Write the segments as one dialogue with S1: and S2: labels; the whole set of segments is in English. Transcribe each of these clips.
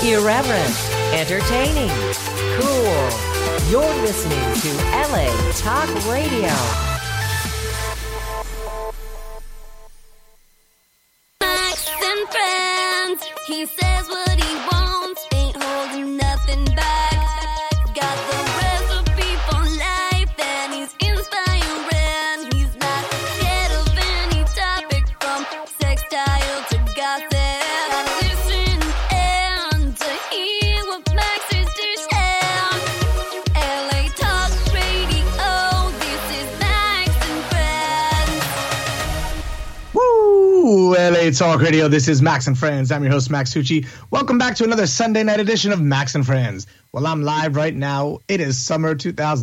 S1: Irreverent, entertaining, cool. You're listening to LA Talk Radio.
S2: Max and friends, he says what he wants, ain't holding nothing back. Got the recipe for life and he's inspiring. He's not scared of any topic from sextile to gossip. Listen and to hear what Max is to share. LA Talk Radio, this is Max and Friends.
S3: Woo! LA Talk Radio, this is Max and Friends. I'm your host, Max Tucci. Welcome back to another Sunday night edition of Max and Friends. Well, I'm live right now. It is summer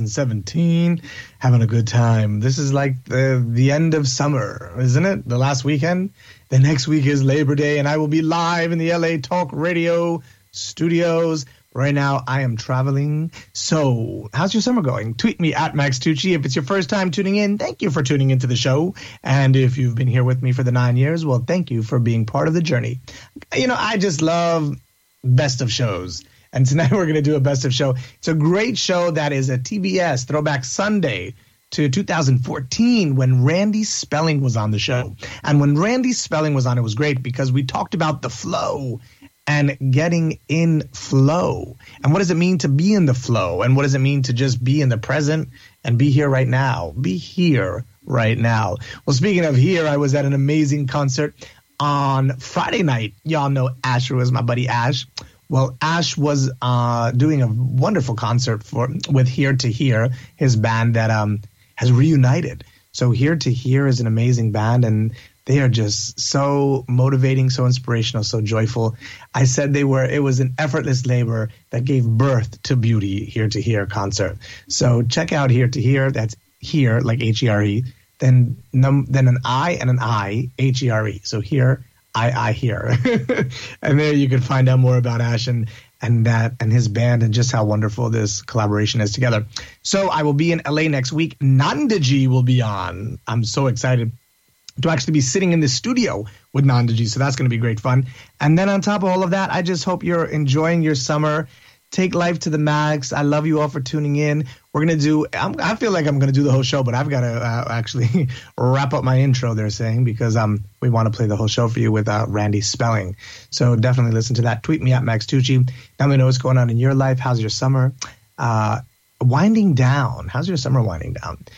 S3: 2017. Having a good time. This is like the end of summer, isn't it? The last weekend. The next week is Labor Day, and I will be live in the LA Talk Radio studios. Right now, I am traveling. So, how's your summer going? Tweet me at Max Tucci. If it's your first time tuning in, thank you for tuning into the show. And if you've been here with me for the 9 years, well, thank you for being part of the journey. You know, I just love best of shows. And tonight we're going to do a best of show. It's a great show that is a TBS Throwback Sunday to 2014 when Randy Spelling was on the show. And when Randy Spelling was on, it was great because we talked about the flow and getting in flow. And what does it mean to be in the flow? And what does it mean to just be in the present and be here right now? Be here right now. Well, speaking of here, I was at an amazing concert on Friday night. Y'all know Asher was my buddy Ash. Well, Ash was doing a wonderful concert with Here to Hear, his band that has reunited. So Here to Hear is an amazing band, and they are just so motivating, so inspirational, so joyful. I said it was an effortless labor that gave birth to beauty. Here to Hear concert. So check out Here to Hear. That's Here, like H-E-R-E, then an I and an I, H-E-R-E. So Here, I hear. And there you can find out more about Ash and his band and just how wonderful this collaboration is together. So I will be in LA next week. Nanda G will be on. I'm so excited to actually be sitting in the studio with Nanda G. So that's going to be great fun. And then on top of all of that, I just hope you're enjoying your summer. Take life to the max. I love you all for tuning in. We're going to do, I feel like I'm going to do the whole show, but I've got to actually wrap up my intro, they're saying, because we want to play the whole show for you with Randy Spelling. So definitely listen to that. Tweet me at Max Tucci. Let me know what's going on in your life. How's your summer? Winding down. How's your summer winding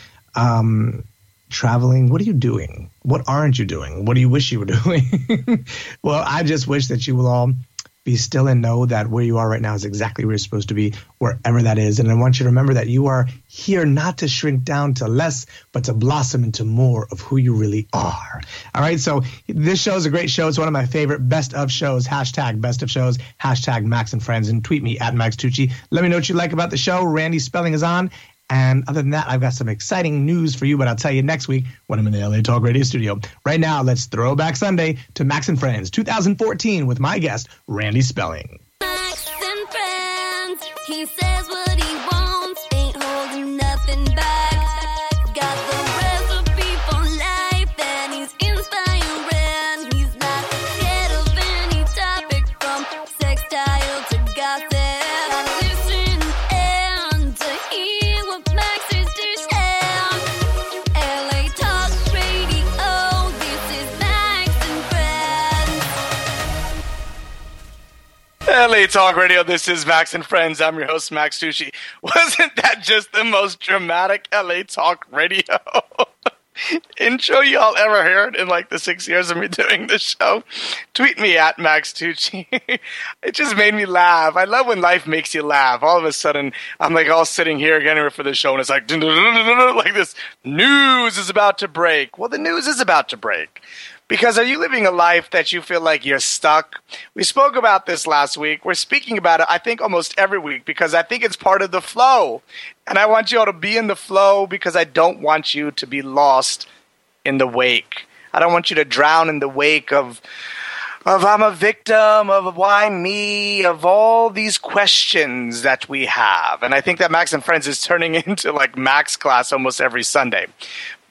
S3: down? Traveling. What are you doing? What aren't you doing? What do you wish you were doing? Well, I just wish that you will all be still and know that where you are right now is exactly where you're supposed to be, wherever that is. And I want you to remember that you are here not to shrink down to less, but to blossom into more of who you really are. All right. So this show is a great show. It's one of my favorite best of shows. Hashtag best of shows. Hashtag Max and Friends. And tweet me at Max Tucci. Let me know what you like about the show. Randy Spelling is on. And other than that, I've got some exciting news for you, but I'll tell you next week when I'm in the LA Talk Radio studio. Right now, let's throw back Sunday to Max and Friends 2014 with my guest, Randy Spelling.
S2: Max and Friends, he says what he wants, ain't holding nothing back. Got the recipe for life and he's inspiring. He's not scared of any topic from sextile to gossip. Listen and to hear what Max is to share. LA Talk Radio, this is Max and Friends.
S4: LA Talk Radio, this is Max and Friends. I'm your host, Max Tucci. Wasn't that just the most dramatic LA Talk Radio intro y'all ever heard in like the 6 years of me doing this show? Tweet me at Max Tucci. It just made me laugh. I love when life makes you laugh. All of a sudden, I'm like all sitting here getting ready for the show, and it's like, like this news is about to break. Well, the news is about to break. Because are you living a life that you feel like you're stuck? We spoke about this last week. We're speaking about it, I think, almost every week because I think it's part of the flow. And I want you all to be in the flow because I don't want you to be lost in the wake. I don't want you to drown in the wake of I'm a victim, of why me, of all these questions that we have. And I think that Max and Friends is turning into like Max class almost every Sunday. But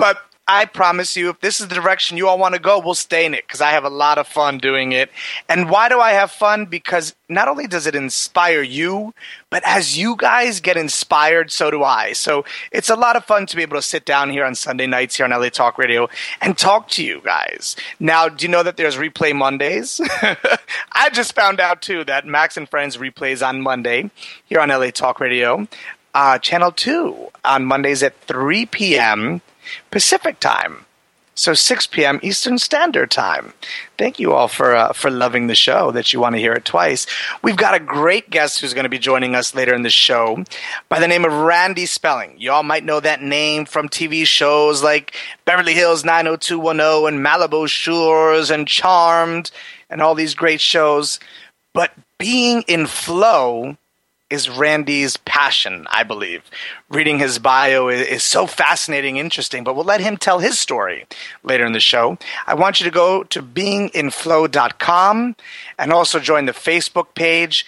S4: I promise you, if this is the direction you all want to go, we'll stay in it because I have a lot of fun doing it. And why do I have fun? Because not only does it inspire you, but as you guys get inspired, so do I. So it's a lot of fun to be able to sit down here on Sunday nights here on LA Talk Radio and talk to you guys. Now, do you know that there's Replay Mondays? I just found out, too, that Max and Friends replays on Monday here on LA Talk Radio. Channel 2 on Mondays at 3 p.m. Pacific time, so 6 p.m. Eastern Standard Time. Thank you all for loving the show, that you want to hear it twice. We've got a great guest who's going to be joining us later in the show by the name of Randy Spelling. You all might know that name from TV shows like Beverly Hills 90210 and Malibu Shores and Charmed and all these great shows. But being in flow is Randy's passion, I believe. Reading his bio is so fascinating, interesting, but we'll let him tell his story later in the show. I want you to go to beinginflow.com and also join the Facebook page,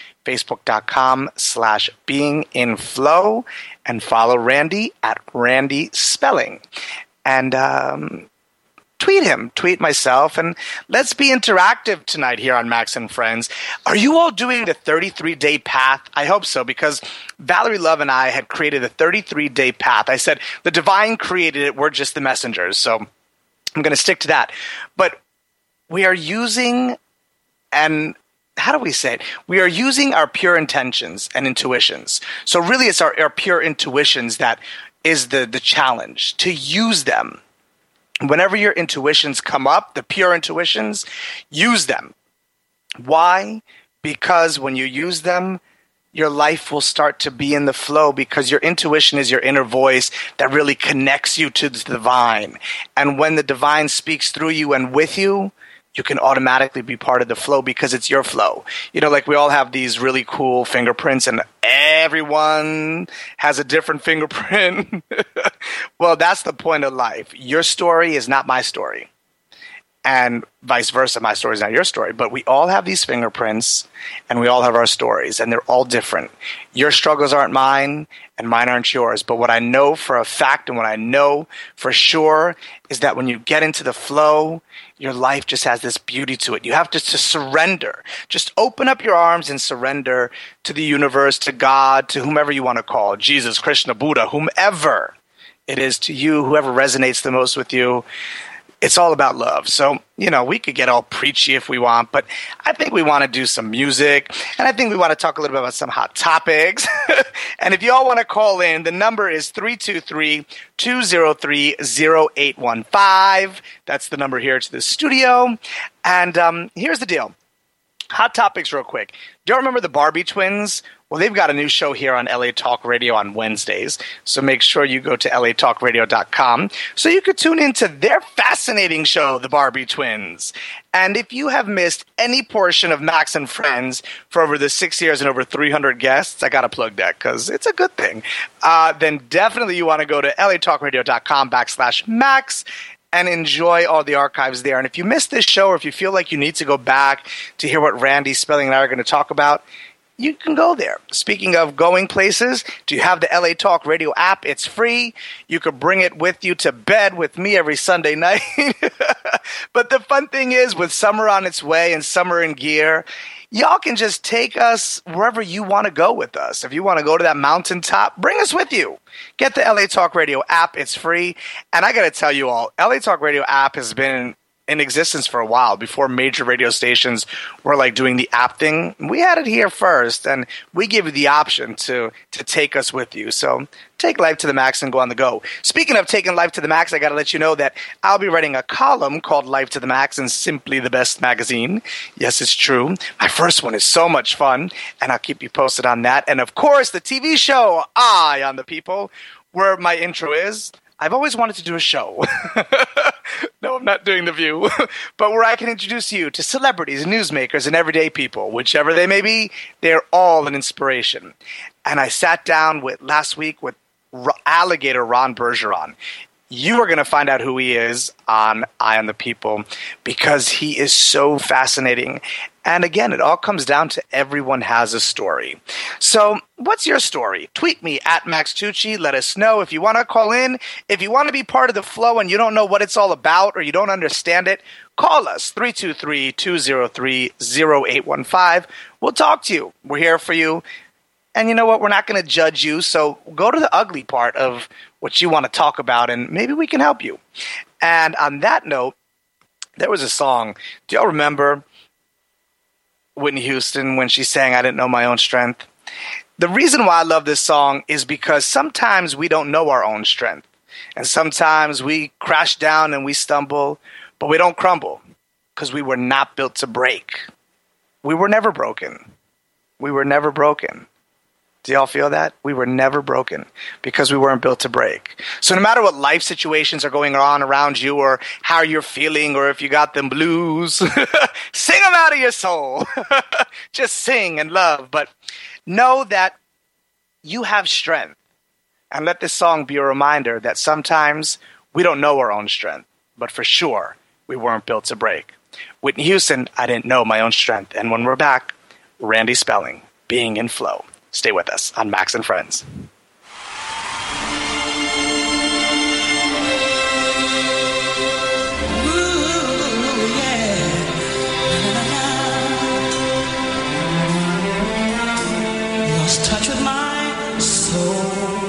S4: facebook.com/beinginflow, and follow Randy at Randy Spelling. And tweet him, tweet myself, and let's be interactive tonight here on Max and Friends. Are you all doing the 33-day path? I hope so, because Valerie Love and I had created a 33-day path. I said, the divine created it, we're just the messengers, so I'm going to stick to that. But we are using, and how do we say it? We are using our pure intentions and intuitions. So really it's our pure intuitions that is the challenge, to use them. Whenever your intuitions come up, the pure intuitions, use them. Why? Because when you use them, your life will start to be in the flow, because your intuition is your inner voice that really connects you to the divine. And when the divine speaks through you and with you, you can automatically be part of the flow because it's your flow. You know, like we all have these really cool fingerprints and everyone has a different fingerprint. Well, that's the point of life. Your story is not my story. And vice versa, my story is not your story. But we all have these fingerprints and we all have our stories, and they're all different. Your struggles aren't mine and mine aren't yours. But what I know for a fact and what I know for sure is that when you get into the flow, your life just has this beauty to it. You have to surrender. Just open up your arms and surrender to the universe, to God, to whomever you want to call, Jesus, Krishna, Buddha, whomever it is to you, whoever resonates the most with you. It's all about love. So, you know, we could get all preachy if we want, but I think we want to do some music, and I think we want to talk a little bit about some hot topics. And if you all want to call in, the number is 323-203-0815. That's the number here to the studio. And here's the deal. Hot topics real quick. Do you remember the Barbie twins? Well, they've got a new show here on LA Talk Radio on Wednesdays, so make sure you go to latalkradio.com so you could tune into their fascinating show, The Barbie Twins. And if you have missed any portion of Max and Friends for over the 6 years and over 300 guests, I got to plug that because it's a good thing, then definitely you want to go to latalkradio.com/Max and enjoy all the archives there. And if you missed this show, or if you feel like you need to go back to hear what Randy Spelling and I are going to talk about, you can go there. Speaking of going places, do you have the LA Talk Radio app? It's free. You could bring it with you to bed with me every Sunday night. But the fun thing is, with summer on its way and summer in gear, y'all can just take us wherever you want to go with us. If you want to go to that mountaintop, bring us with you. Get the LA Talk Radio app. It's free. And I got to tell you all, LA Talk Radio app has been in existence for a while. Before major radio stations were like doing the app thing, we had it here first, and we give you the option to take us with you. So take life to the max and go on the go. Speaking of taking life to the max, I got to let you know that I'll be writing a column called Life to the Max in Simply the Best magazine. Yes, it's true. My first one is so much fun, and I'll keep you posted on that. And of course, the TV show Eye on the People, where my intro is, I've always wanted to do a show. No, I'm not doing The View. But where I can introduce you to celebrities, newsmakers, and everyday people. Whichever they may be, they're all an inspiration. And I sat down last week with Alligator Ron Bergeron. You are going to find out who he is on Eye on the People because he is so fascinating. And again, it all comes down to everyone has a story. So what's your story? Tweet me at Max Tucci. Let us know if you want to call in. If you want to be part of the flow and you don't know what it's all about or you don't understand it, call us 323-203-0815. We'll talk to you. We're here for you. And you know what? We're not going to judge you. So go to the ugly part of what you want to talk about, and maybe we can help you. And on that note, there was a song. Do y'all remember Whitney Houston when she sang I Didn't Know My Own Strength? The reason why I love this song is because sometimes we don't know our own strength. And sometimes we crash down and we stumble, but we don't crumble because we were not built to break. We were never broken. We were never broken. Do y'all feel that? We were never broken because we weren't built to break. So no matter what life situations are going on around you or how you're feeling or if you got them blues, sing them out of your soul. Just sing and love. But know that you have strength. And let this song be a reminder that sometimes we don't know our own strength, but for sure we weren't built to break. Whitney Houston, I Didn't Know My Own Strength. And when we're back, Randy Spelling, Being in Flow. Stay with us on Max and Friends.
S5: Lost touch with my soul.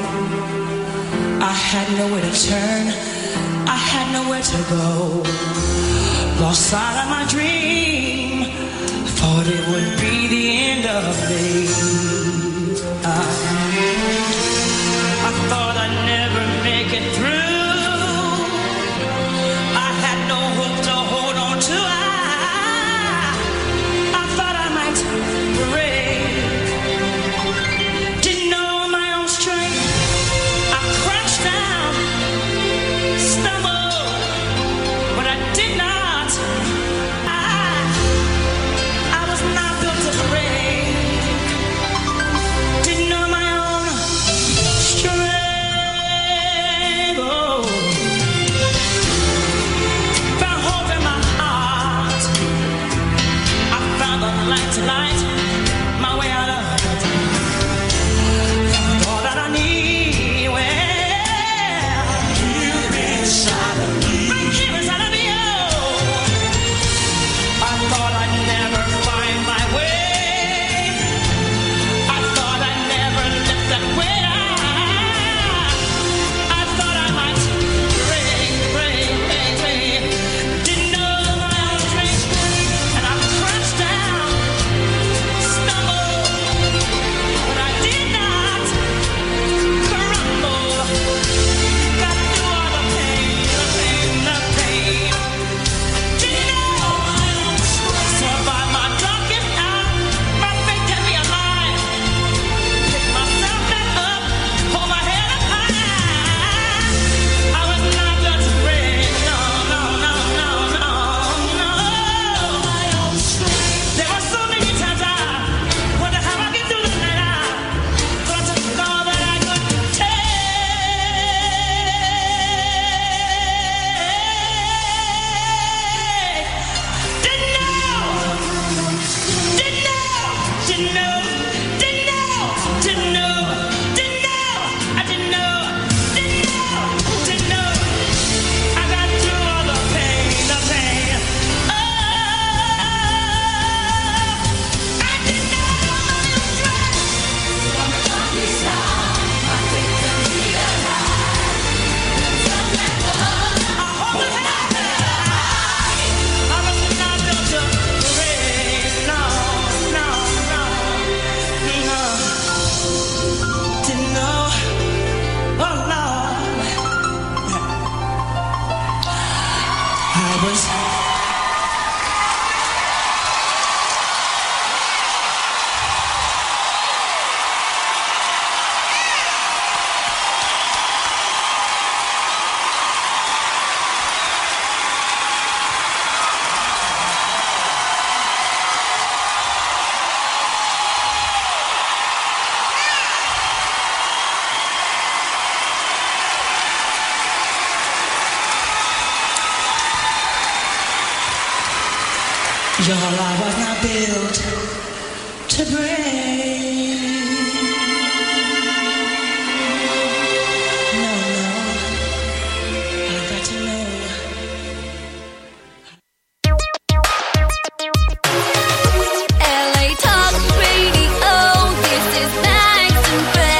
S5: I had nowhere to turn. I had nowhere to go. Lost sight of my dream. Thought it would be the end of me. I thought I'd never make it through. I had no hope to hold on to. I thought I might break. Didn't know my own strength. I crashed down, stumbled, but I did not. I was not built to break. Didn't know my own strength. Oh. Found hope in my heart. I found the light to light my way out of it. Found all that I need. Well, you've been inside of me. Right here inside of me. Oh. I thought I'd never find my way. I thought I'd never lift that way. I thought I might break. Didn't know my own strength, and I crashed down, stumbled, but I did not crumble. Got through all the pain. Didn't know my own strength. Survived my darkest hour. My faith kept me alive. Pick myself back up, hold my head up high. I was not built to break. No. My own strength. There were so many times I wondered how I get through the night. I thought I took all that I could take. Didn't know. I got through all the pain. Oh, I didn't know my own strength. I hold my head high. I was not built to break. No. Didn't know. Oh, Lord. I was. Your heart was not built to break. No, I got to know.
S2: LA Talk Radio, this is Max and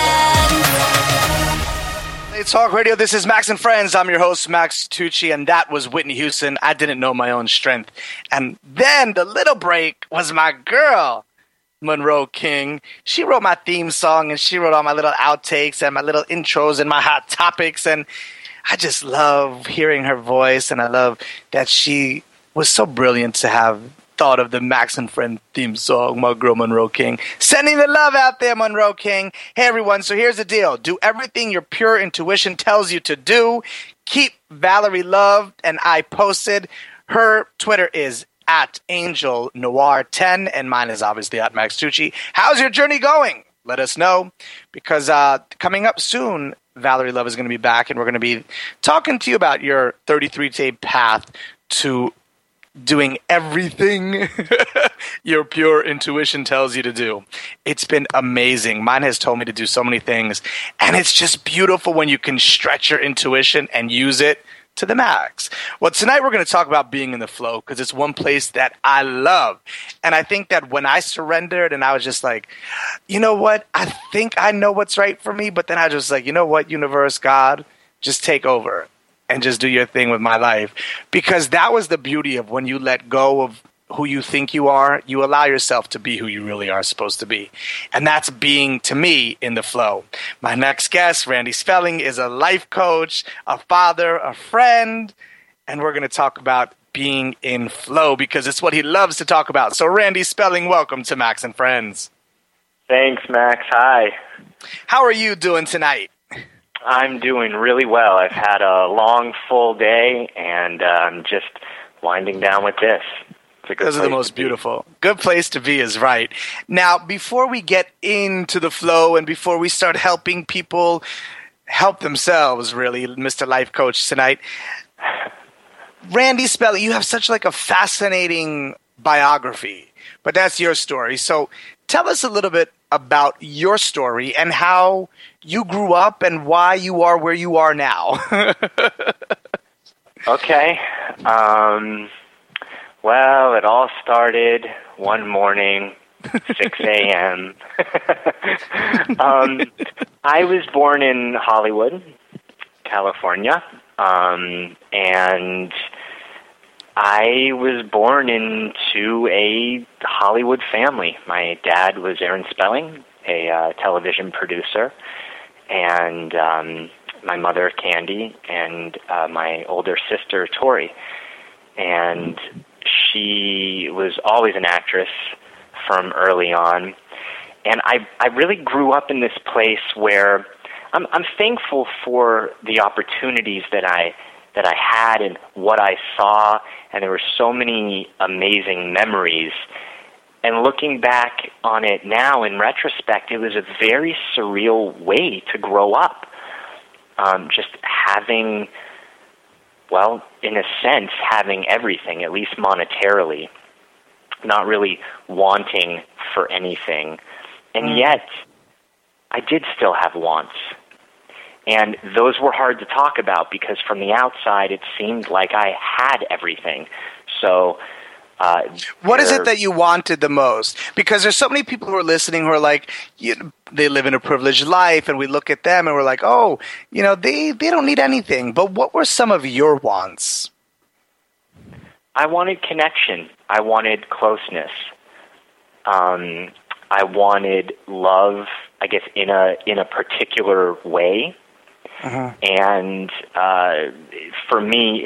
S2: Friends.
S4: Hey, Talk Radio, this is Max and Friends. I'm your host, Max Tucci, and that was Whitney Houston. I didn't know my own strength. And then the little break was my girl, Monroe King. She wrote my theme song, and she wrote all my little outtakes and my little intros and my hot topics. And I just love hearing her voice, and I love that she was so brilliant to have thought of the Max and Friend theme song, my girl Monroe King. Sending the love out there, Monroe King. Hey, everyone, so here's the deal. Do everything your pure intuition tells you to do. Keep Valerie loved, and I posted. Her Twitter is at Angel Noir 10, and mine is obviously at Max Tucci. How's your journey going? Let us know, because coming up soon, Valerie Love is going to be back, and we're going to be talking to you about your 33-day path to doing everything your pure intuition tells you to do. It's been amazing. Mine has told me to do so many things, and it's just beautiful when you can stretch your intuition and use it to the max. Well, tonight we're going to talk about being in the flow, because it's one place that I love. And I think that when I surrendered and I was just like, you know what? I think I know what's right for me. But then I just like, you know what, universe, God, just take over and just do your thing with my life. Because that was the beauty of when you let go of who you think you are, you allow yourself to be who you really are supposed to be. And that's being, to me, in the flow. My next guest, Randy Spelling, is a life coach, a father, a friend, and we're going to talk about being in flow because it's what he loves to talk about. So Randy Spelling, welcome to Max and Friends.
S6: Thanks, Max. Hi.
S4: How are you doing tonight?
S6: I'm doing really well. I've had a long, full day, and I'm just winding down with this.
S4: Those are the most beautiful. Good place to be is right. Now, before we get into the flow and before we start helping people help themselves, really, Mr. Life Coach tonight, Randy Spelling, you have such like a fascinating biography, but that's your story. So tell us a little bit about your story and how you grew up and why you are where you are now.
S6: Okay. Well, it all started one morning, 6 a.m. I was born in Hollywood, California, and I was born into a Hollywood family. My dad was Aaron Spelling, a television producer, and my mother, Candy, and my older sister, Tori. And she was always an actress from early on. And I really grew up in this place where I'm thankful for the opportunities that I had and what I saw, and there were so many amazing memories. And looking back on it now in retrospect, it was a very surreal way to grow up. Just having, well, in a sense, having everything, at least monetarily, not really wanting for anything. And yet, I did still have wants. And those were hard to talk about because from the outside, it seemed like I had everything. So,
S4: what is it that you wanted the most? Because there's so many people who are listening who are like, they live in a privileged life, and we look at them and we're like, oh, they don't need anything. But what were some of your wants?
S6: I wanted connection. I wanted closeness. I wanted love, I guess, in a particular way. And for me,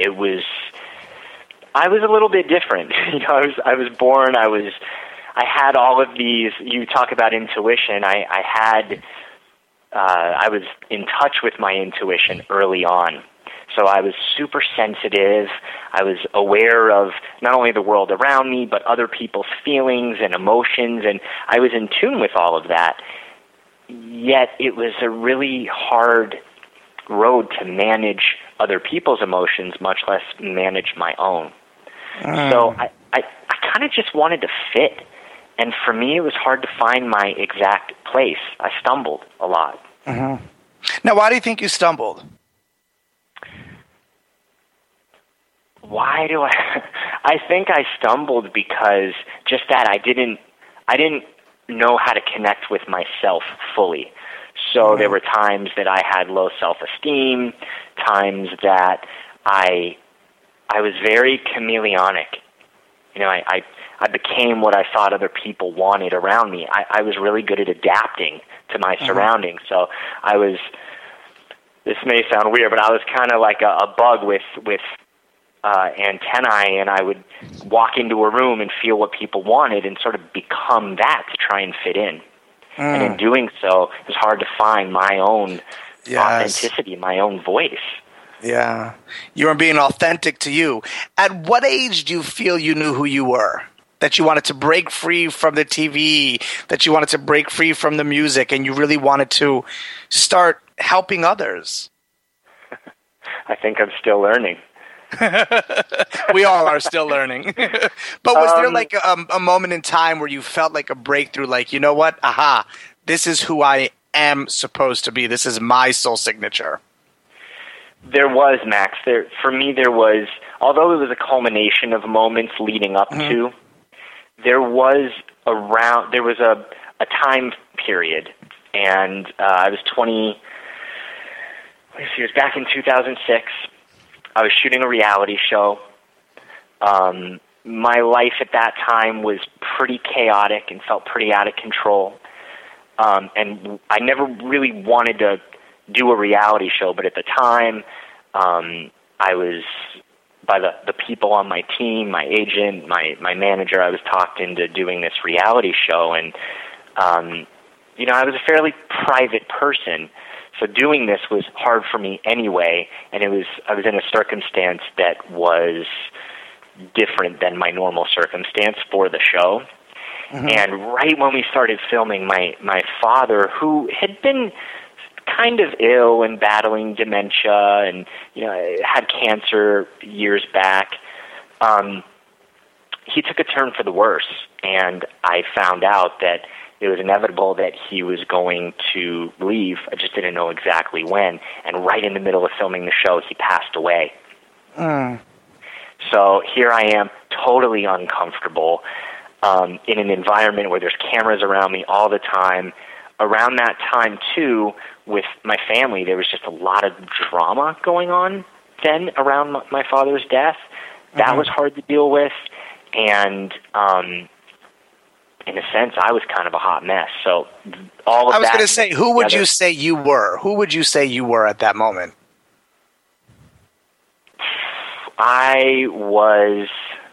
S6: I was a little bit different. I was born. I had all of these. You talk about intuition. I was in touch with my intuition early on. So I was super sensitive. I was aware of not only the world around me, but other people's feelings and emotions, and I was in tune with all of that. Yet it was a really hard road to manage other people's emotions, much less manage my own. So I kind of just wanted to fit. And for me, it was hard to find my exact place. I stumbled a lot.
S4: Mm-hmm. Now, why do you think you stumbled?
S6: Why do I? I think I stumbled because just that I didn't know how to connect with myself fully. So there were times that I had low self-esteem, times that I was very chameleonic. You know, I became what I thought other people wanted around me. I was really good at adapting to my surroundings. So I was, this may sound weird, but I was kind of like a bug with antennae, and I would walk into a room and feel what people wanted and sort of become that to try and fit in. And in doing so, it was hard to find my own authenticity, my own voice.
S4: Yeah. You were being authentic to you. At what age do you feel you knew who you were? That you wanted to break free from the TV, that you wanted to break free from the music, and you really wanted to start helping others?
S6: I think I'm still learning.
S4: We all are still learning. But was there like a moment in time where you felt like a breakthrough, like, you know what? Aha, this is who I am supposed to be. This is my soul signature.
S6: There was, Max. For me, there was, although it was a culmination of moments leading up to, there was a time period, and I was 20, it was back in 2006. I was shooting a reality show. My life at that time was pretty chaotic and felt pretty out of control. And I never really wanted to do a reality show, but at the time, I was, by the people on my team, my agent, my manager, I was talked into doing this reality show. And, you know, I was a fairly private person. So doing this was hard for me anyway, and I was in a circumstance that was different than my normal circumstance for the show. And right when we started filming, my father, who had been kind of ill and battling dementia and, you know, had cancer years back, he took a turn for the worse, and I found out that it was inevitable that he was going to leave. I just didn't know exactly when. And right in the middle of filming the show, he passed away. So here I am, totally uncomfortable, in an environment where there's cameras around me all the time. Around that time, too, with my family, there was just a lot of drama going on then around my father's death. That was hard to deal with. And in a sense, I was kind of a hot mess. So all of that. I was
S4: going to say, who would you say you were? Who would you say you were at that moment?
S6: I was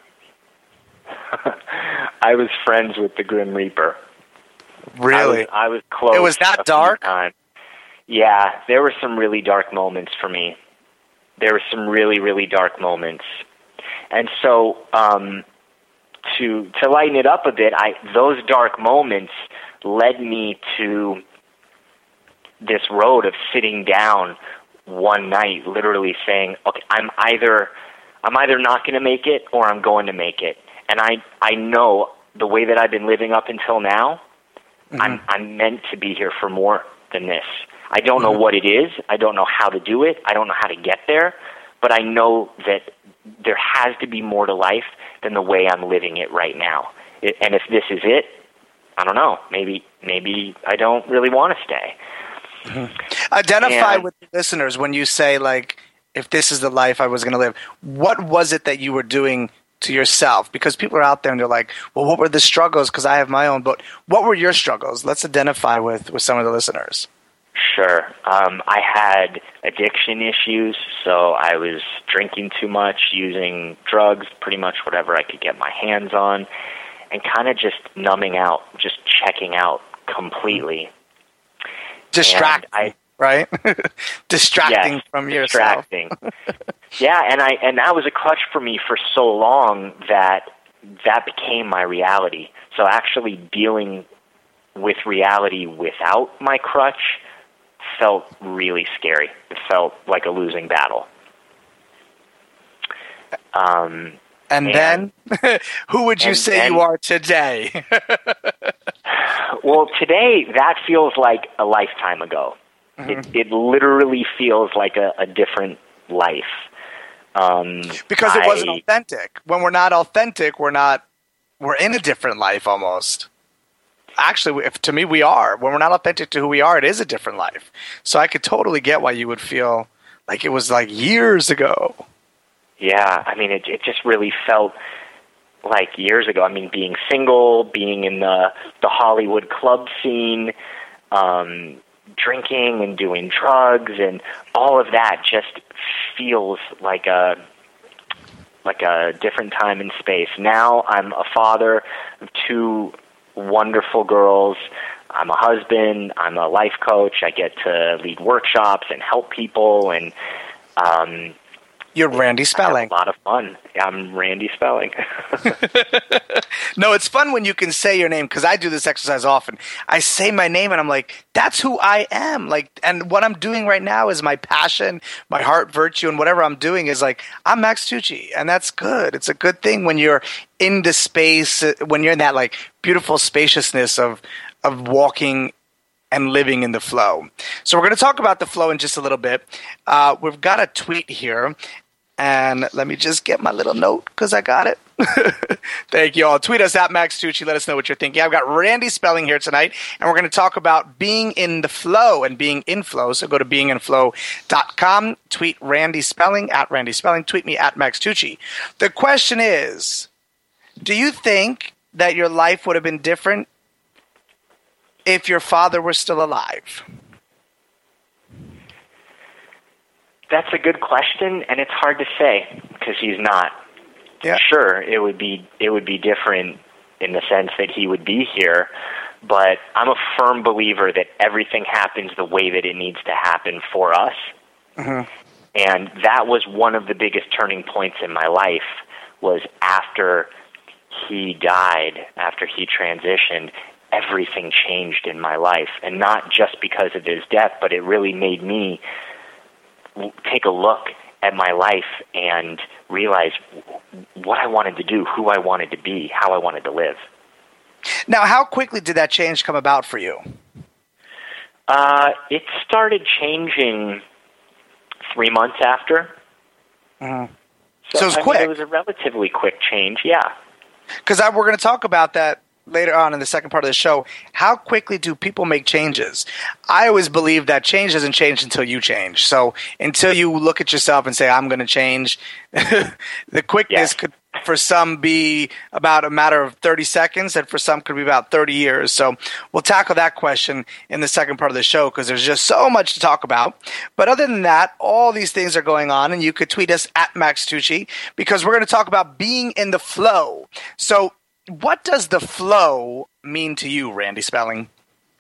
S6: friends with the Grim Reaper.
S4: Really?
S6: I was close.
S4: It was that dark?
S6: Yeah, there were some really dark moments for me. There were some really, really dark moments. And so, to lighten it up a bit, those dark moments led me to this road of sitting down one night, literally saying, "Okay, I'm either not going to make it, or I'm going to make it." And I know the way that I've been living up until now, I'm meant to be here for more than this. I don't know what it is. I don't know how to do it. I don't know how to get there. But I know that there has to be more to life than the way I'm living it right now. And if this is it, I don't know. Maybe I don't really want to stay.
S4: Identify with the listeners when you say, like, if this is the life I was going to live. What was it that you were doing to yourself? Because people are out there and they're like, well, what were the struggles? Because I have my own. But what were your struggles? Let's identify with some of the listeners.
S6: Sure. I had addiction issues, so I was drinking too much, using drugs, pretty much whatever I could get my hands on, and kind of just numbing out, just checking out completely.
S4: Distracting, right? Distracting from yourself.
S6: Distracting. Yeah, and that was a crutch for me for so long that became my reality. So actually dealing with reality without my crutch felt really scary. It felt like a losing battle.
S4: And then, who would you say you are today?
S6: Well, today, that feels like a lifetime ago. It literally feels like a different life.
S4: Because it wasn't authentic. When we're not authentic, we're in a different life almost. Actually, to me, we are. When we're not authentic to who we are, it is a different life. So I could totally get why you would feel like it was like years ago.
S6: Yeah, I mean, it just really felt like years ago. I mean, being single, being in the Hollywood club scene, drinking and doing drugs, and all of that just feels like a different time and space. Now I'm a father of 2 wonderful girls. I'm a husband. I'm a life coach. I get to lead workshops and help people, and
S4: you're Randy Spelling.
S6: A lot of fun. I'm Randy Spelling.
S4: No, it's fun when you can say your name, because I do this exercise often. I say my name and I'm like, that's who I am. Like, and what I'm doing right now is my passion, my heart, virtue, and whatever I'm doing is like, I'm Max Tucci, and that's good. It's a good thing when you're into space, when you're in that like beautiful spaciousness of walking and living in the flow. So we're going to talk about the flow in just a little bit. We've got a tweet here. And let me just get my little note because I got it. Thank you all. Tweet us at Max Tucci. Let us know what you're thinking. I've got Randy Spelling here tonight, and we're going to talk about being in the flow and being in flow. So go to beinginflow.com. Tweet Randy Spelling at Randy Spelling. Tweet me at Max Tucci. The question is, do you think that your life would have been different if your father were still alive?
S6: That's a good question, and it's hard to say because he's not.
S4: Yeah.
S6: Sure, it would be different in the sense that he would be here, but I'm a firm believer that everything happens the way that it needs to happen for us. Mm-hmm. And that was one of the biggest turning points in my life, was after he died, after he transitioned, everything changed in my life. And not just because of his death, but it really made me take a look at my life and realize what I wanted to do, who I wanted to be, how I wanted to live.
S4: Now, how quickly did that change come about for you?
S6: It started changing 3 months after.
S4: Mm-hmm. So it was quick.
S6: It was a relatively quick change, yeah.
S4: Because we're going to talk about that later on in the second part of the show. How quickly do people make changes? I always believe that change doesn't change until you change. So until you look at yourself and say, I'm going to change, the quickness could for some be about a matter of 30 seconds, and for some could be about 30 years. So we'll tackle that question in the second part of the show because there's just so much to talk about. But other than that, all these things are going on, and you could tweet us at Max Tucci because we're going to talk about being in the flow. So what does the flow mean to you, Randy Spelling?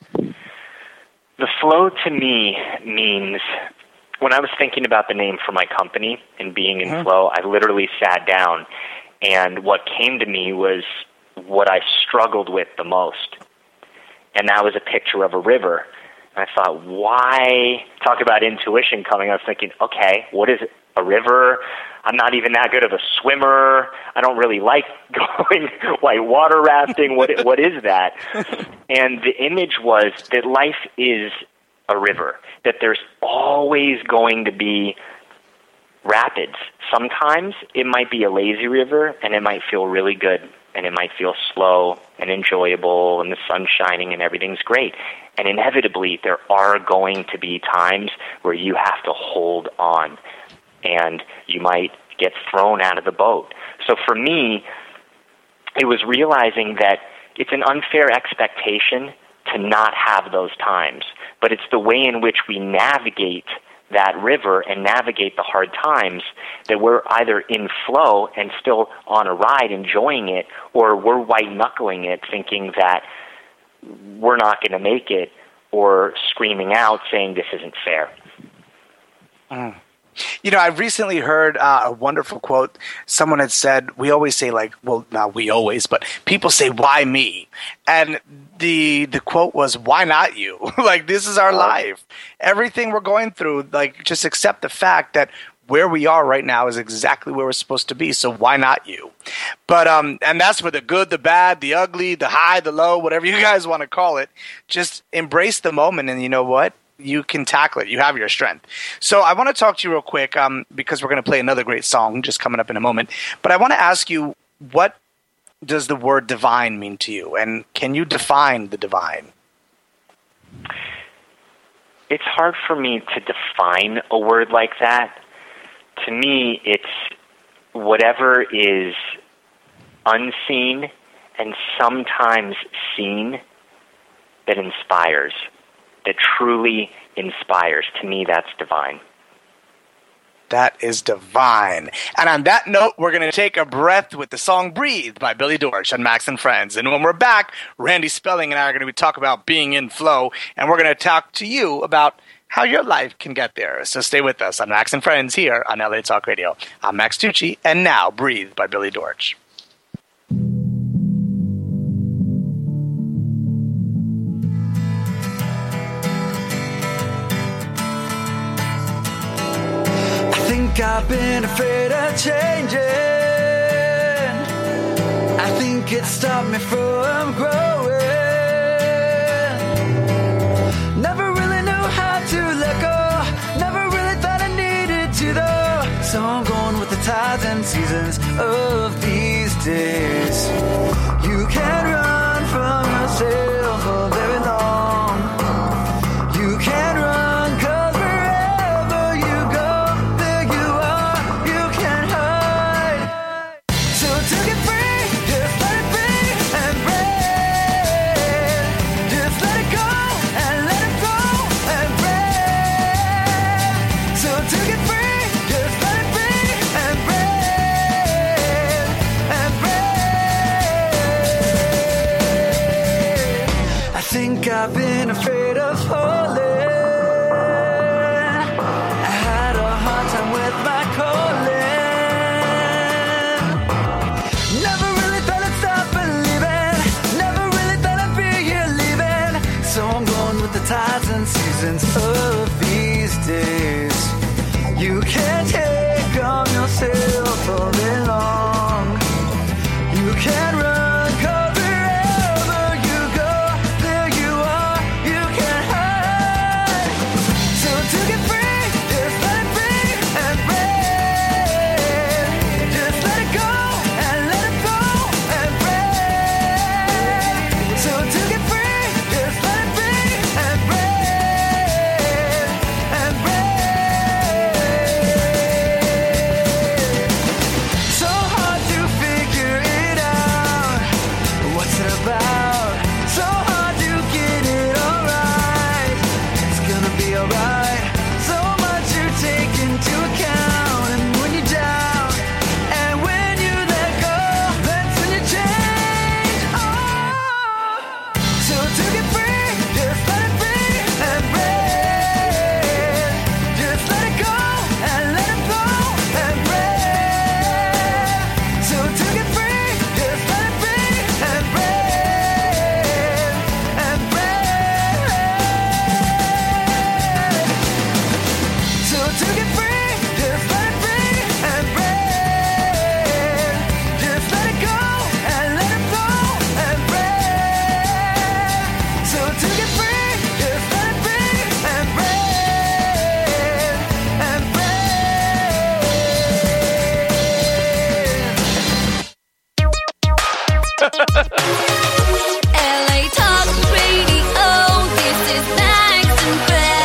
S6: The flow to me means, when I was thinking about the name for my company and being in flow, I literally sat down, and what came to me was what I struggled with the most. And that was a picture of a river. And I thought, why? Talk about intuition coming. I was thinking, okay, what is a river? I'm not even that good of a swimmer. I don't really like going white water rafting. What is that? And the image was that life is a river, that there's always going to be rapids. Sometimes it might be a lazy river, and it might feel really good, and it might feel slow and enjoyable, and the sun's shining, and everything's great. And inevitably, there are going to be times where you have to hold on, and you might get thrown out of the boat. So for me, it was realizing that it's an unfair expectation to not have those times, but it's the way in which we navigate that river and navigate the hard times that we're either in flow and still on a ride enjoying it, or we're white-knuckling it thinking that we're not going to make it, or screaming out saying this isn't fair.
S4: You know, I've recently heard a wonderful quote. Someone had said, we always say, like, well, not we always, but people say, why me? And the quote was, why not you? Like, this is our life. Everything we're going through, like, just accept the fact that where we are right now is exactly where we're supposed to be. So why not you? But and that's for the good, the bad, the ugly, the high, the low, whatever you guys want to call it. Just embrace the moment, and you know what? You can tackle it. You have your strength. So I want to talk to you real quick because we're going to play another great song just coming up in a moment. But I want to ask you, what does the word divine mean to you? And can you define the divine?
S6: It's hard for me to define a word like that. To me, it's whatever is unseen and sometimes seen that inspires. That truly inspires. To me, that's divine.
S4: That is divine. And on that note, we're going to take a breath with the song Breathe by Billy Dorsch on Max and Friends. And when we're back, Randy Spelling and I are going to be talking about being in flow. And we're going to talk to you about how your life can get there. So stay with us on Max and Friends here on LA Talk Radio. I'm Max Tucci, and now Breathe by Billy Dorsch.
S7: I've been afraid of changing. I think it stopped me from growing. Never really knew how to let go. Never really thought I needed to though. So I'm going with the tides and seasons of these days. You can't run from yourself for very long. You can't run. I've been afraid of falling. I had a hard time with my calling. Never really thought I'd stop believing. Never really thought I'd be here leaving. So I'm going with the tides and seasons of these days. You can't take on yourself all day long. You can't run.
S2: LA Talk Radio, this is Max and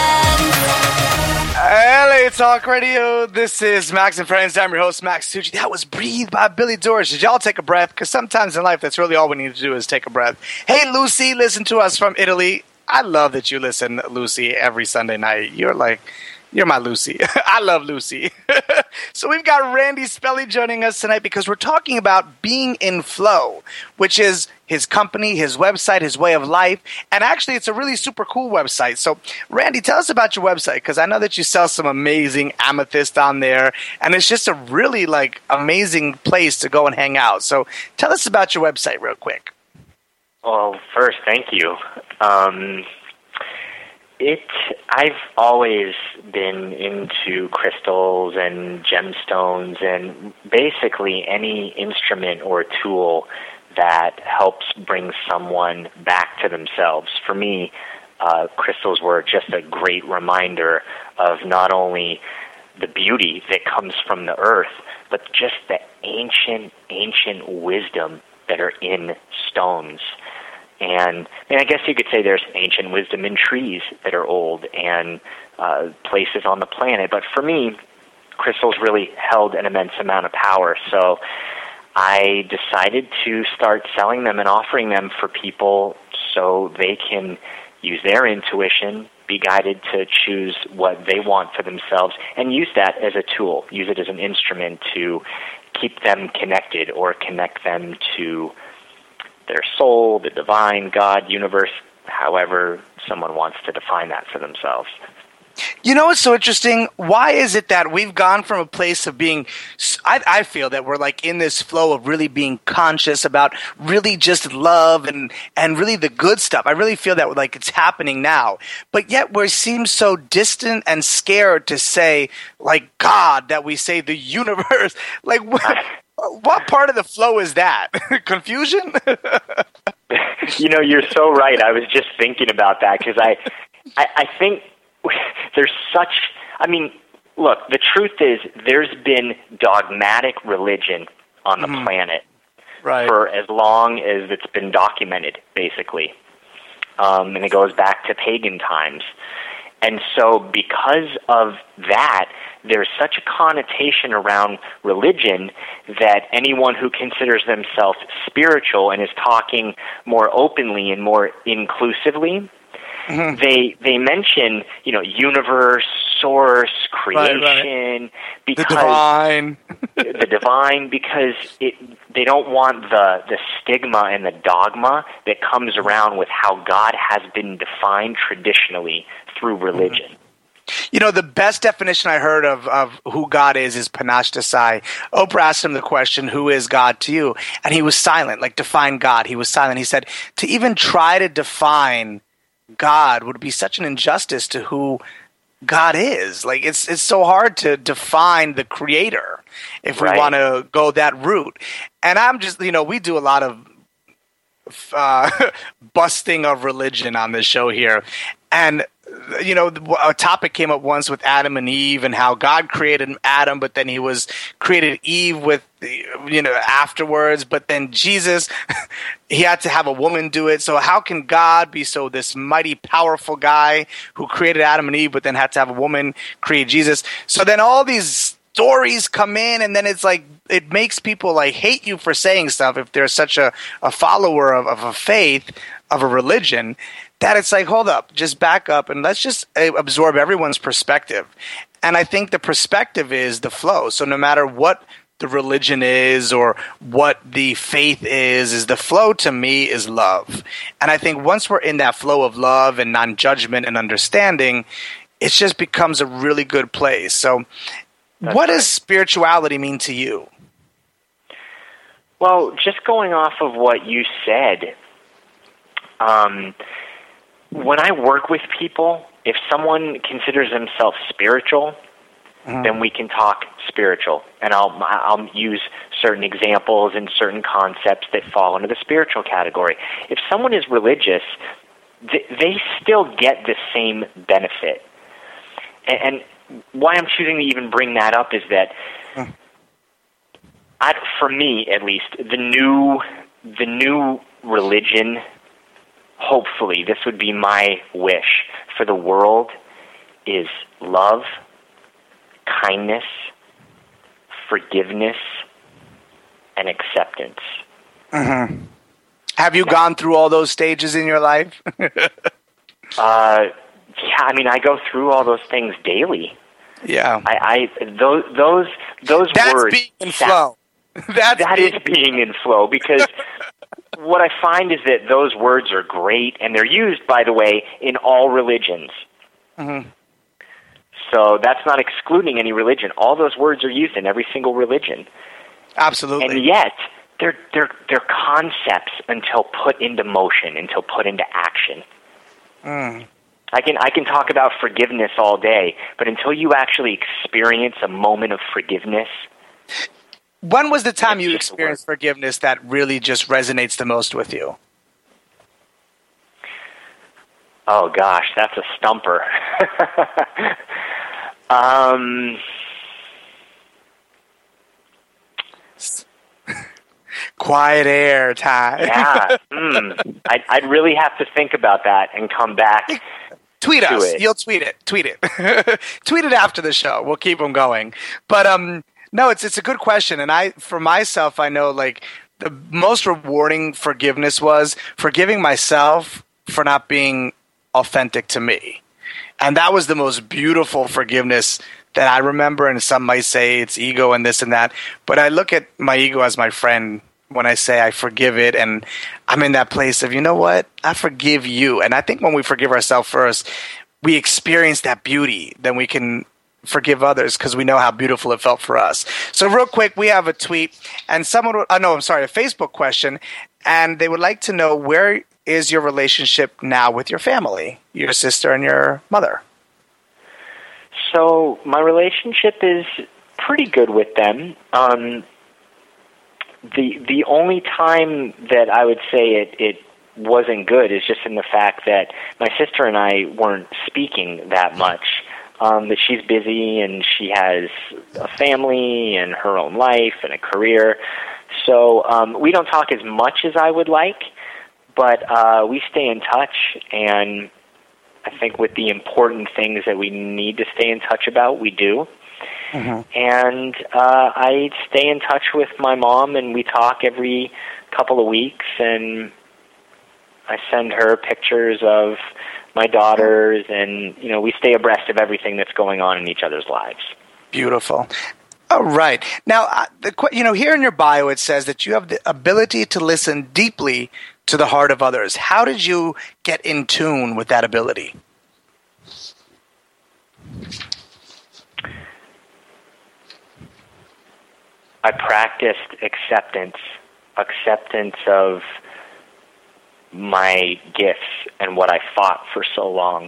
S2: Friends.
S4: LA Talk Radio, this is Max and Friends. I'm your host, Max Tucci. That was Breathe by Billy Dorsch. Did y'all take a breath? Because sometimes in life, that's really all we need to do is take a breath. Hey, Lucy, listen to us from Italy. I love that you listen, Lucy, every Sunday night. You're my Lucy. I love Lucy. So we've got Randy Spelling joining us tonight because we're talking about being in flow, which is his company, his website, his way of life. And actually, it's a really super cool website. So, Randy, tell us about your website, because I know that you sell some amazing amethyst on there. And it's just a really, amazing place to go and hang out. So tell us about your website real quick.
S6: Well, first, thank you. I've always been into crystals and gemstones and basically any instrument or tool that helps bring someone back to themselves. For me, crystals were just a great reminder of not only the beauty that comes from the earth, but just the ancient wisdom that are in stones. And I guess you could say there's ancient wisdom in trees that are old and places on the planet. But for me, crystals really held an immense amount of power. So I decided to start selling them and offering them for people so they can use their intuition, be guided to choose what they want for themselves, and use that as a tool, use it as an instrument to keep them connected or connect them to their soul, the divine, God, universe, however someone wants to define that for themselves.
S4: You know what's so interesting? Why is it that we've gone from a place of being, I feel that we're like in this flow of really being conscious about really just love and really the good stuff. I really feel that like it's happening now. But yet we seem so distant and scared to say like God, that we say the universe. Like what part of the flow is that? Confusion?
S6: You know, you're so right. I was just thinking about that because I think there's such, I mean, look, the truth is there's been dogmatic religion on the planet for as long as it's been documented, basically. And it goes back to pagan times. And so because of that, there's such a connotation around religion that anyone who considers themselves spiritual and is talking more openly and more inclusively, they mention, you know, universe, source, creation, because
S4: the divine,
S6: the divine, because they don't want the stigma and the dogma that comes around with how God has been defined traditionally through religion.
S4: You know, the best definition I heard of who God is Panache Desai. Oprah asked him the question, who is God to you? And he was silent, like define God. He was silent. He said, to even try to define God would be such an injustice to who God is. Like it's so hard to define the creator if we want to go that route. And I'm just, you know, we do a lot of busting of religion on this show here. And you know, a topic came up once with Adam and Eve and how God created Adam, but then he was created Eve with, you know, afterwards. But then Jesus, he had to have a woman do it. So how can God be so this mighty, powerful guy who created Adam and Eve, but then had to have a woman create Jesus? So then all these stories come in, and then it's like it makes people like hate you for saying stuff if they're such a follower of a faith, of a religion, that it's like, hold up, just back up and let's just absorb everyone's perspective. And I think the perspective is the flow. So no matter what the religion is or what the faith is the flow to me is love. And I think once we're in that flow of love and non-judgment and understanding, it just becomes a really good place. So what does spirituality mean to you?
S6: Well, just going off of what you said, when I work with people, if someone considers themselves spiritual, then we can talk spiritual. And I'll use certain examples and certain concepts that fall into the spiritual category. If someone is religious, they still get the same benefit. And why I'm choosing to even bring that up is that, for me at least, the new religion, hopefully, this would be my wish for the world, is love, kindness, forgiveness, and acceptance.
S4: Have you gone through all those stages in your life?
S6: Yeah, I mean, I go through all those things daily.
S4: Yeah,
S6: those
S4: that's
S6: words.
S4: Being in flow.
S6: That is being in flow, because what I find is that those words are great, and they're used, by the way, in all religions. So that's not excluding any religion. All those words are used in every single religion.
S4: Absolutely.
S6: And yet, they're concepts until put into motion, until put into action. I can talk about forgiveness all day, but until you actually experience a moment of forgiveness.
S4: When was the time you
S6: It's just the
S4: experienced forgiveness that really just resonates the most with you?
S6: Oh gosh, that's a stumper.
S4: Quiet air time.
S6: Yeah, I'd really have to think about that and come back.
S4: Tweet
S6: to
S4: us.
S6: it.
S4: You'll tweet it. Tweet it. Tweet it after the show. We'll keep them going. But no, it's a good question. And for myself, I know like the most rewarding forgiveness was forgiving myself for not being authentic to me. And that was the most beautiful forgiveness that I remember. And some might say it's ego and this and that. But I look at my ego as my friend when I say I forgive it, and I'm in that place of, you know what, I forgive you. And I think when we forgive ourselves first, we experience that beauty, then we can forgive others because we know how beautiful it felt for us. So real quick, we have a tweet and a Facebook question, and they would like to know, where is your relationship now with your family, your sister and your mother?
S6: So my relationship is pretty good with them. The only time that I would say it wasn't good is just in the fact that my sister and I weren't speaking that much. That she's busy and she has a family and her own life and a career. So we don't talk as much as I would like, but we stay in touch, and I think with the important things that we need to stay in touch about, we do. Mm-hmm. And I stay in touch with my mom, and we talk every couple of weeks, and I send her pictures of my daughters, and we stay abreast of everything that's going on in each other's lives.
S4: Beautiful. All right. Now, here in your bio, it says that you have the ability to listen deeply to the heart of others. How did you get in tune with that ability?
S6: I practiced acceptance of my gifts and what I fought for so long.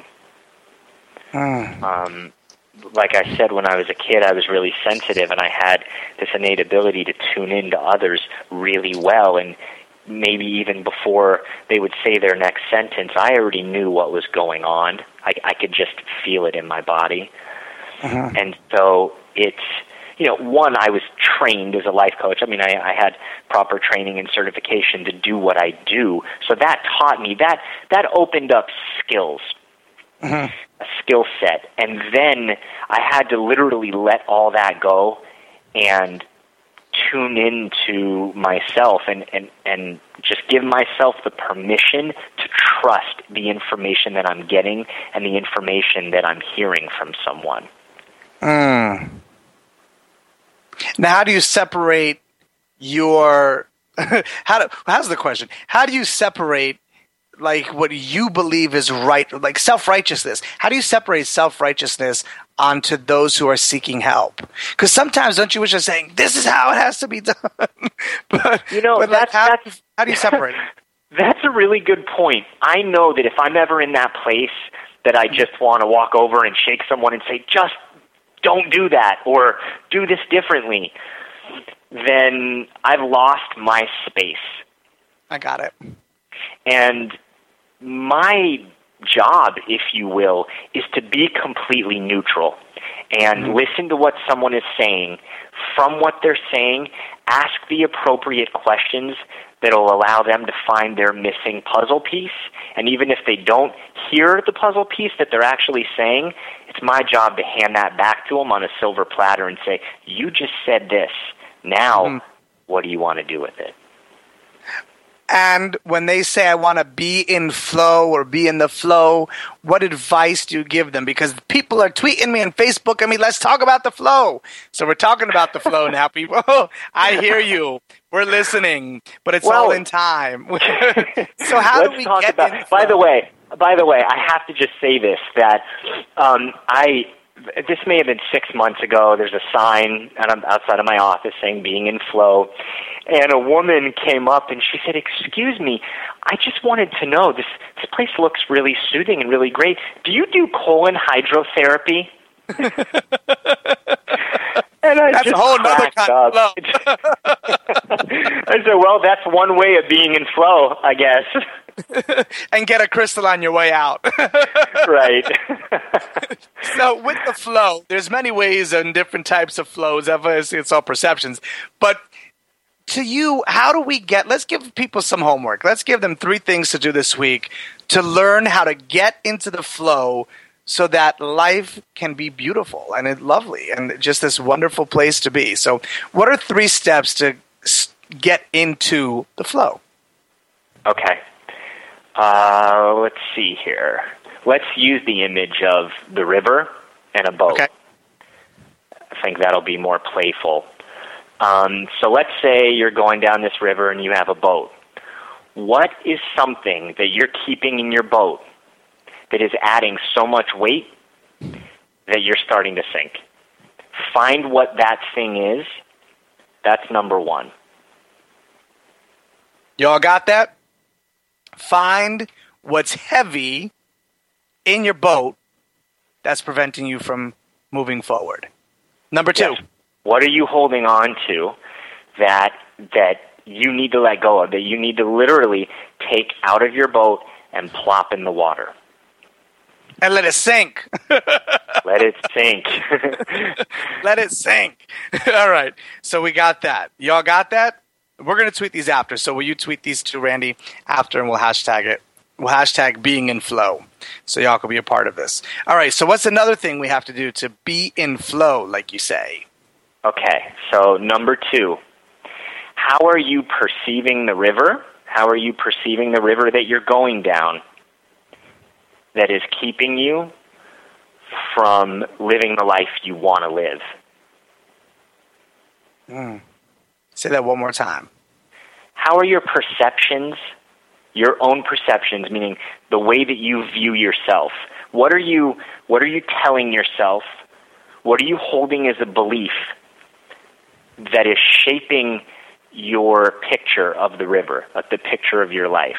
S6: Like I said, when I was a kid, I was really sensitive, and I had this innate ability to tune into others really well, and maybe even before they would say their next sentence, I already knew what was going on. I could just feel it in my body. Mm-hmm. And so it's, one, I was trained as a life coach. I mean, I had proper training and certification to do what I do. So that taught me, that opened up skills, mm-hmm. a skill set. And then I had to literally let all that go and tune into myself and just give myself the permission to trust the information that I'm getting and the information that I'm hearing from someone.
S4: Now, how do you separate your how's the question? How do you separate like what you believe is right, like self-righteousness? How do you separate self-righteousness onto those who are seeking help? Because sometimes, don't you wish I was saying, this is how it has to be done? but how do you separate it?
S6: That's a really good point. I know that if I'm ever in that place that I just want to walk over and shake someone and say, just don't do that, or do this differently, then I've lost my space.
S4: I got it.
S6: And my job, if you will, is to be completely neutral and listen to what someone is saying. From what they're saying, ask the appropriate questions that will allow them to find their missing puzzle piece. And even if they don't hear the puzzle piece that they're actually saying, it's my job to hand that back to them on a silver platter and say, you just said this. Now, what do you want to do with it?
S4: And when they say, I want to be in flow or be in the flow, what advice do you give them? Because people are tweeting me and Facebooking me, let's talk about the flow. So we're talking about the flow now, people. I hear you. We're listening, but it's all in time. So how do we get in flow?
S6: By the way, I have to just say this, that this may have been 6 months ago. There's a sign outside of my office saying being in flow. And a woman came up and she said, "Excuse me, I just wanted to know, this place looks really soothing and really great. Do you do colon hydrotherapy?" And I
S4: That's
S6: just
S4: a whole nother
S6: cracked
S4: kind of
S6: up. I said, "Well, that's one way of being in flow, I guess."
S4: And get a crystal on your way out.
S6: Right.
S4: So with the flow, there's many ways and different types of flows. Obviously, it's all perceptions. But to you, how do we let's give people some homework. Let's give them 3 things to do this week to learn how to get into the flow so that life can be beautiful and lovely and just this wonderful place to be. So what are 3 steps to get into the flow?
S6: Okay. Let's see here. Let's use the image of the river and a boat.
S4: Okay.
S6: I think that'll be more playful. So let's say you're going down this river and you have a boat. What is something that you're keeping in your boat that is adding so much weight that you're starting to sink? Find what that thing is. That's number 1.
S4: Y'all got that? Find what's heavy in your boat that's preventing you from moving forward. Number 2.
S6: Yes. What are you holding on to that you need to let go of, that you need to literally take out of your boat and plop in the water?
S4: And let it sink.
S6: Let it sink.
S4: Let it sink. All right. So we got that. Y'all got that? We're going to tweet these after. So will you tweet these to Randy after and we'll hashtag it. We'll hashtag being in flow. So y'all can be a part of this. All right. So what's another thing we have to do to be in flow, like you say?
S6: Okay. So number 2, how are you perceiving the river? How are you perceiving the river that you're going down that is keeping you from living the life you want to live?
S4: Say that one more time.
S6: How are your perceptions, your own perceptions, meaning the way that you view yourself? What are you telling yourself? What are you holding as a belief that is shaping your picture of the river, like the picture of your life?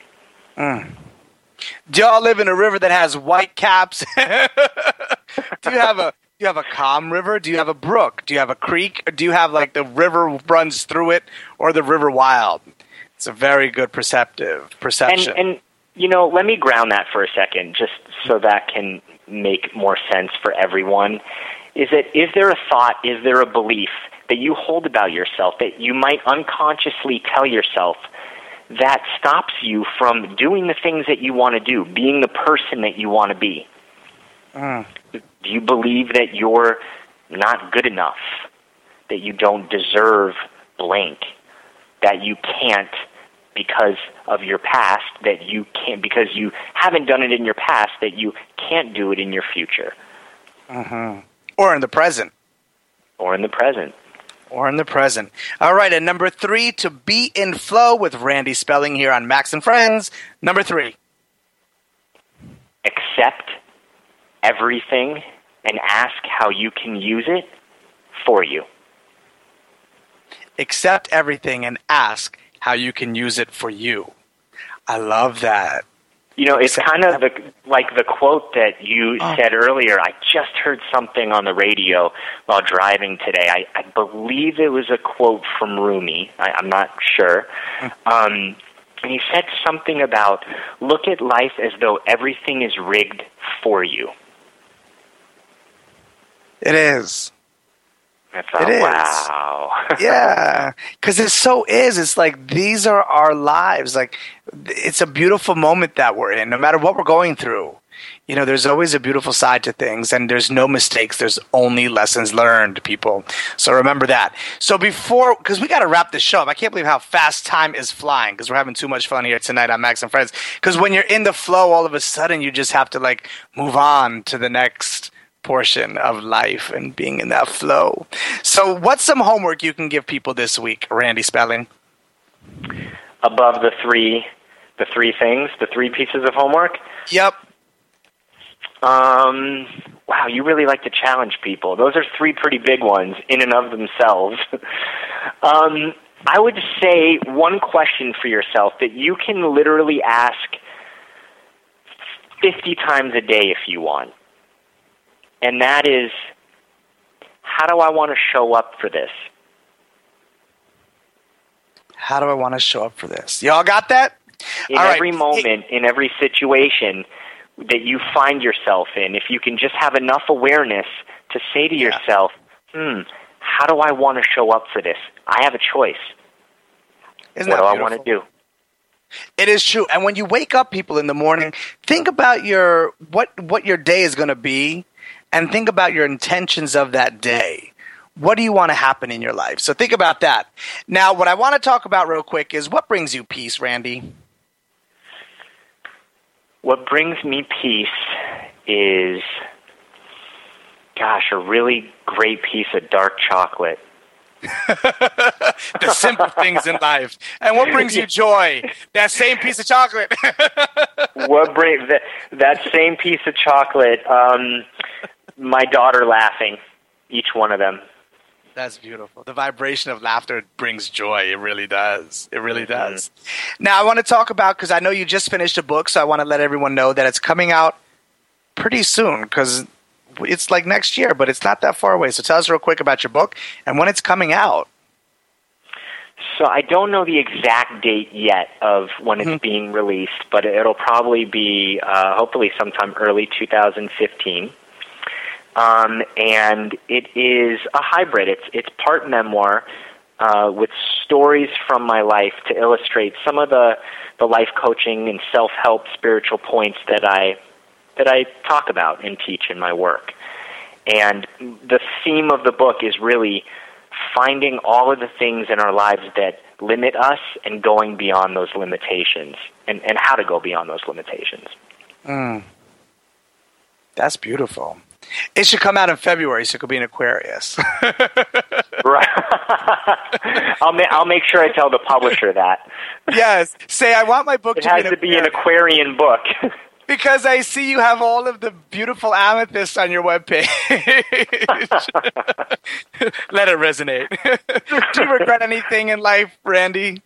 S4: Do y'all live in a river that has white caps? Do you have a calm river? Do you have a brook? Do you have a creek? Or do you have like the river runs through it or the river wild? It's a very good perception.
S6: And you know, let me ground that for a second, just so that can make more sense for everyone. Is there a thought, is there a belief that you hold about yourself that you might unconsciously tell yourself that stops you from doing the things that you want to do, being the person that you want to be? Do you believe that you're not good enough, that you don't deserve blank, that you can't because of your past, that you can't because you haven't done it in your past, that you can't do it in your future?
S4: Or in the present.
S6: Or in the present.
S4: Or in the present. All right, and number 3, to be in flow with Randy Spelling here on Max and Friends. Number 3.
S6: Accept everything and ask how you can use it for you.
S4: Accept everything and ask how you can use it for you. I love that.
S6: You know, it's kind of like the quote that you said earlier. I just heard something on the radio while driving today. I believe it was a quote from Rumi. I'm not sure. And he said something about, look at life as though everything is rigged for you.
S4: It is.
S6: I thought,
S4: It is.
S6: wow.
S4: Yeah, because it so is. It's like these are our lives. Like it's a beautiful moment that we're in, no matter what we're going through. You know, there's always a beautiful side to things, and there's no mistakes. There's only lessons learned, people. So remember that. So because we got to wrap this show up. I can't believe how fast time is flying because we're having too much fun here tonight on Max and Friends. Because when you're in the flow, all of a sudden you just have to like move on to the next portion of life and being in that flow. So what's some homework you can give people this week, Randy Spelling?
S6: Above the three things, the 3 pieces of homework?
S4: Yep.
S6: Wow, you really like to challenge people. Those are 3 pretty big ones in and of themselves. I would say one question for yourself that you can literally ask 50 times a day if you want. And that is, how do I want to show up for this?
S4: How do I want to show up for this? Y'all got that?
S6: In every moment, in every situation that you find yourself in, if you can just have enough awareness to say to yourself, how do I want to show up for this? I have a choice.
S4: Isn't
S6: what
S4: that
S6: do I
S4: beautiful?
S6: want to do?
S4: It is true. And when you wake up, people, in the morning, think about what your day is going to be, and think about your intentions of that day. What do you want to happen in your life? So think about that. Now, what I want to talk about real quick is what brings you peace, Randy?
S6: What brings me peace is, a really great piece of dark chocolate.
S4: The simple things in life. And what brings you joy? That same piece of chocolate.
S6: What brings that same piece of chocolate? My daughter laughing, each one of them.
S4: That's beautiful. The vibration of laughter brings joy. It really does. It really does. Now, I want to talk about, because I know you just finished a book, so I want to let everyone know that it's coming out pretty soon, because it's like next year, but it's not that far away. So tell us real quick about your book and when it's coming out.
S6: So I don't know the exact date yet of when it's being released, but it'll probably be hopefully sometime early 2015. And it is a hybrid. It's part memoir with stories from my life to illustrate some of the life coaching and self-help spiritual points that I talk about and teach in my work. And the theme of the book is really finding all of the things in our lives that limit us and going beyond those limitations and how to go beyond those limitations.
S4: That's beautiful. It should come out in February, so it could be an Aquarius.
S6: Right. I'll make sure I tell the publisher that.
S4: Yes. Say, I want my book
S6: to be an Aquarian book.
S4: Because I see you have all of the beautiful amethysts on your webpage. Let it resonate. Do you regret anything in life, Randy?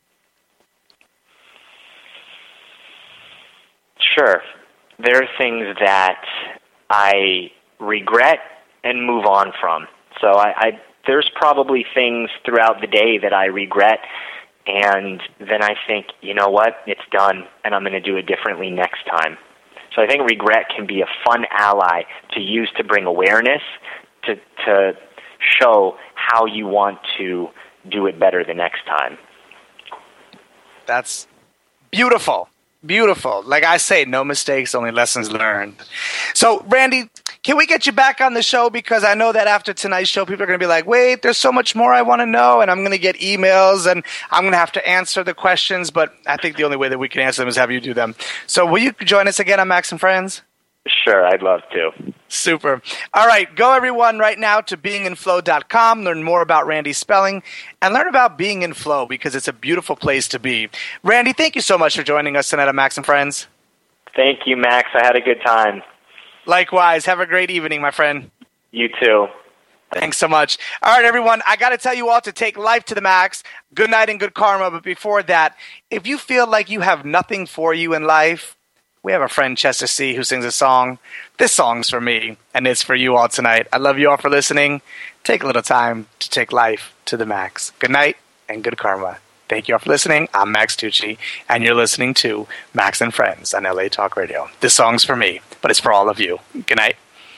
S6: Sure. There are things that I regret and move on from. So there's probably things throughout the day that I regret, and then I think, you know what, it's done, and I'm going to do it differently next time. So I think regret can be a fun ally to use to bring awareness, to show how you want to do it better the next time.
S4: That's beautiful. Beautiful. Like I say, no mistakes, only lessons learned. So, Randy, can we get you back on the show? Because I know that after tonight's show, people are going to be like, wait, there's so much more I want to know, and I'm going to get emails, and I'm going to have to answer the questions, but I think the only way that we can answer them is have you do them. So will you join us again on Max and Friends?
S6: Sure, I'd love to.
S4: Super. All right, go everyone right now to beinginflow.com, learn more about Randy Spelling, and learn about Being in Flow, because it's a beautiful place to be. Randy, thank you so much for joining us tonight on Max and Friends.
S6: Thank you, Max. I had a good time.
S4: Likewise. Have a great evening, my friend.
S6: You too.
S4: Thanks so much. All right, everyone, I got to tell you all to take life to the max. Good night and good karma. But before that, if you feel like you have nothing for you in life, we have a friend, Chester C., who sings a song. This song's for me, and it's for you all tonight. I love you all for listening. Take a little time to take life to the max. Good night and good karma. Thank you all for listening. I'm Max Tucci, and you're listening to Max and Friends on LA Talk Radio. This song's for me, but it's for all of you. Good night.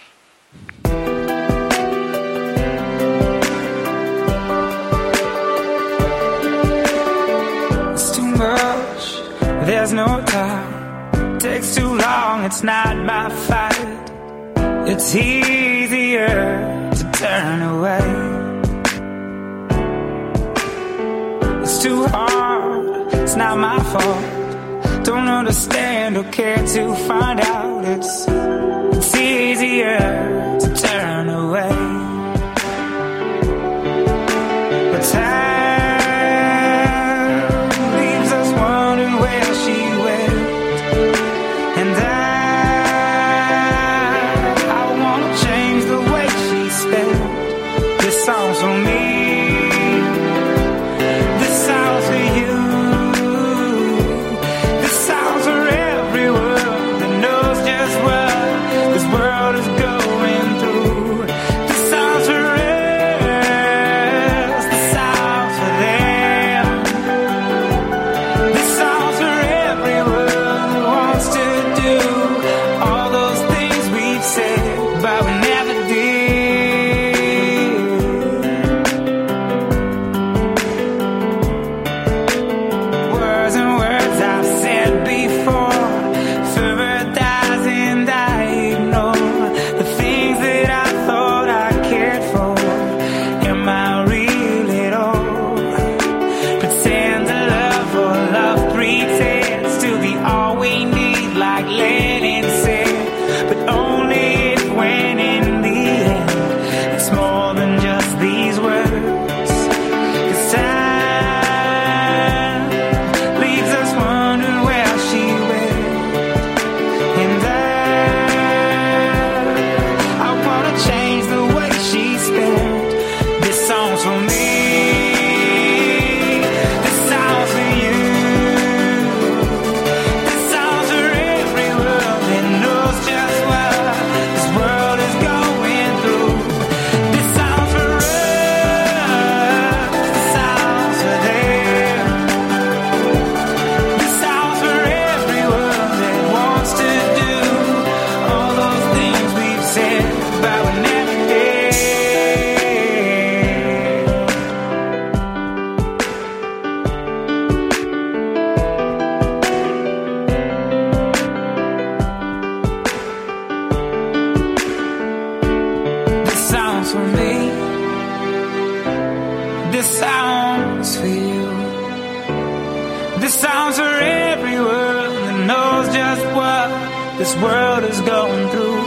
S8: It's too much, there's no time. Takes too long, it's not my fight. It's easier to turn away. It's too hard, it's not my fault. Don't understand or care to find out. It's easier to turn away. But time leaves us wondering where she went. And I wanna change the way she spent. This song's for me. is for you. This song's for every world that knows just what this world is going through.